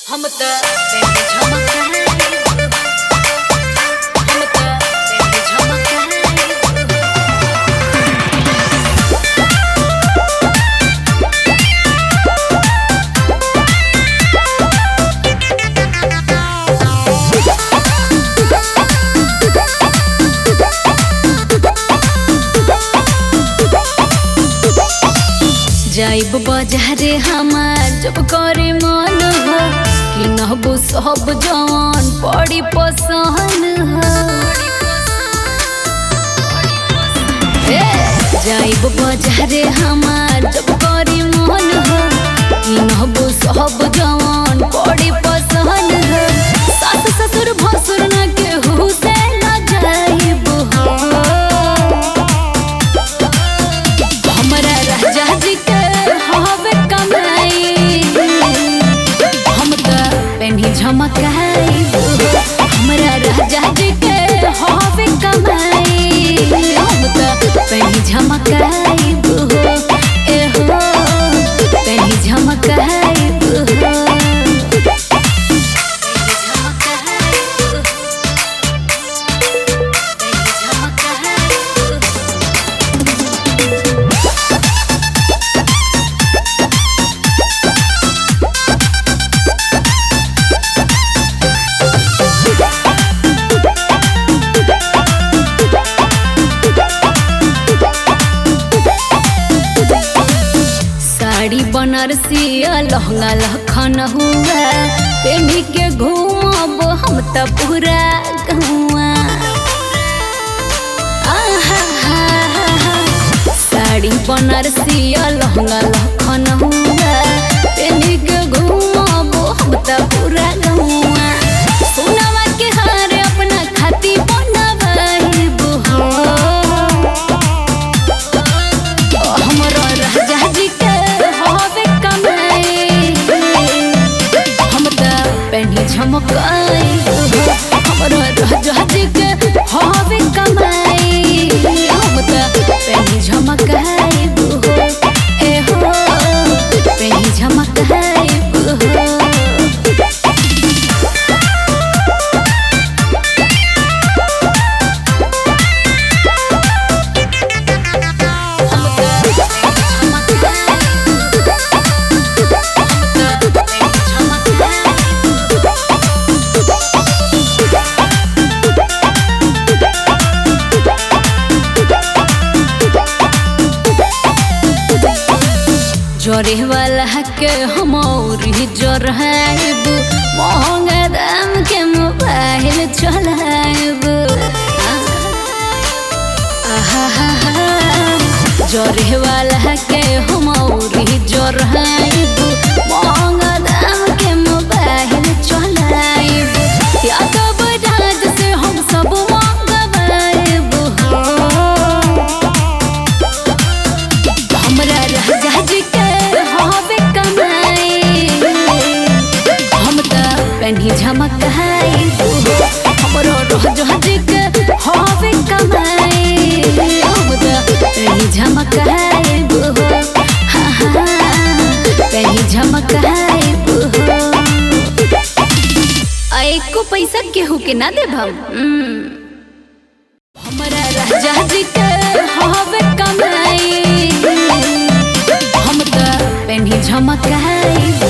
हम त तेरे झमकाए हम त तेरे झमकाए जाइब बाजारे हमार जब करे मन हो कि नहबो सब जवान बड़ी पसंद हो। जाइब बाजारे हमार जब करे मन हो कि नहबो सब जवान बड़ी पसंद हो। सास ससुर भसुर न केहू से न जाइब हो। हमरा राजा जी के हवे कमाई हम त पेन्ही झमकाई हमरा राजा जी के हवे कमाई हम त पेन्ही झमकाई एहो पेन्ही झमकाई साड़ी बनारसी लहंगा लखन हुआ पेन्ही के घूमब हम त पूरा गहुआ। साड़ी बनारसी लहंगा लखन हुआ पेन्ही के घूमब हम त पूरा गहुआ। सोनावा के हार अपना खाती बनवाइब हो हमरा राजा जी के हवे कमाई हम त पेन्ही झमकाई हमरा राजा जी के हवे कमाई हम त पेन्ही झमकाई एहो पेन्ही झमकाई जोरे वाला के हम जोराइब महंगा दाम के मोबाइल चलाइब। जोरे वाला के हम जोराइब महंगा दाम के मोबाइल चलाइब। यादव राज से हम सब मंगवाइब हो हमरा राजा जी के हवे कमाई हम त पेन्ही झमकाई हमरो राजा जी के हवे कमाई हम त पेन्ही झमकाई पेन्ही झमकाई एको पैसा केहू के ना देब हमरा राजा जी के हवे कमाई हम त पेन्ही झमकाई